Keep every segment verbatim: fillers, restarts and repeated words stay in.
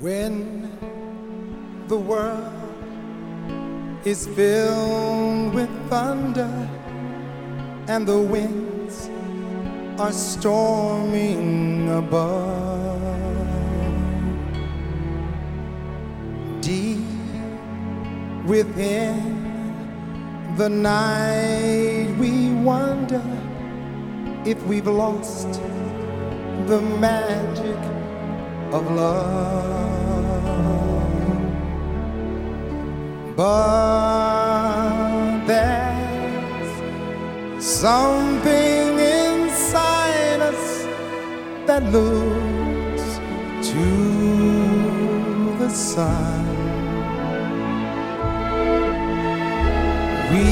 When the world is filled with thunder and the winds are storming above, deep within the night we wonder if we've lost the magic of love. But there's something inside us that looks to the sun. We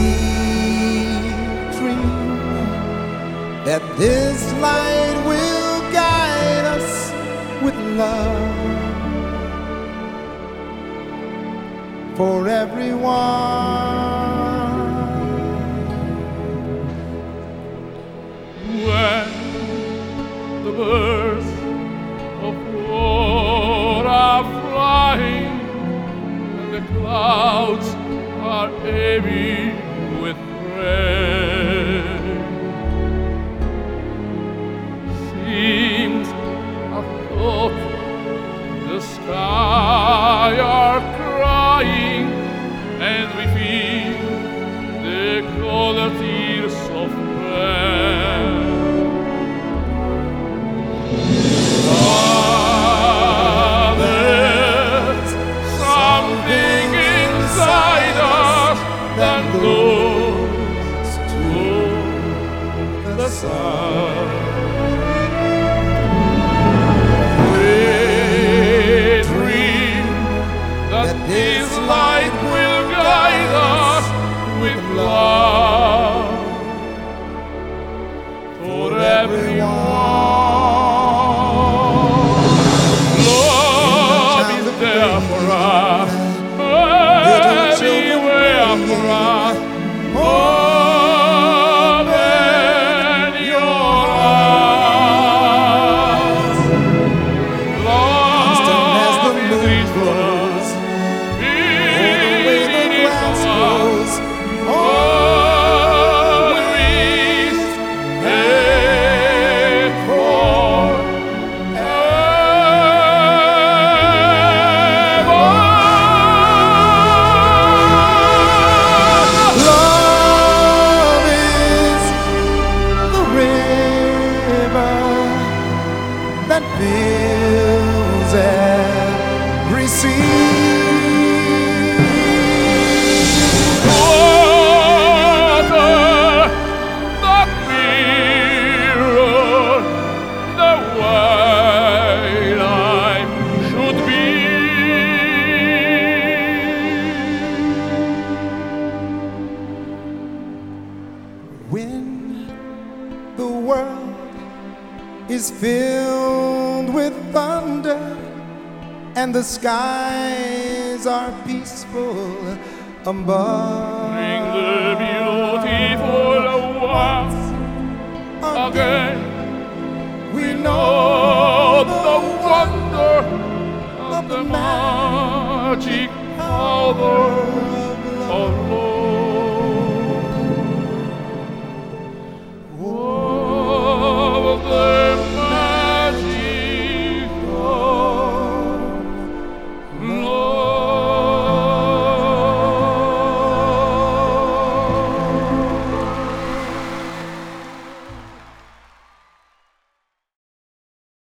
dream that this light will guide us with love for everyone. When the birds of war are flying and the clouds are heavy with rain, seems I thought the sky are crying, and we feel the cold tears of rain. Ah, there's something inside us that goes to the sun. This light will guide us with love for everyone. Love is there for us, everywhere for us, more than your eyes. Love is rich for us. That fills every sea. Water, that mirror, the way life should be. When the world is filled with thunder and the skies are peaceful above, Bring the beautiful ones again. We know the wonder of the magic power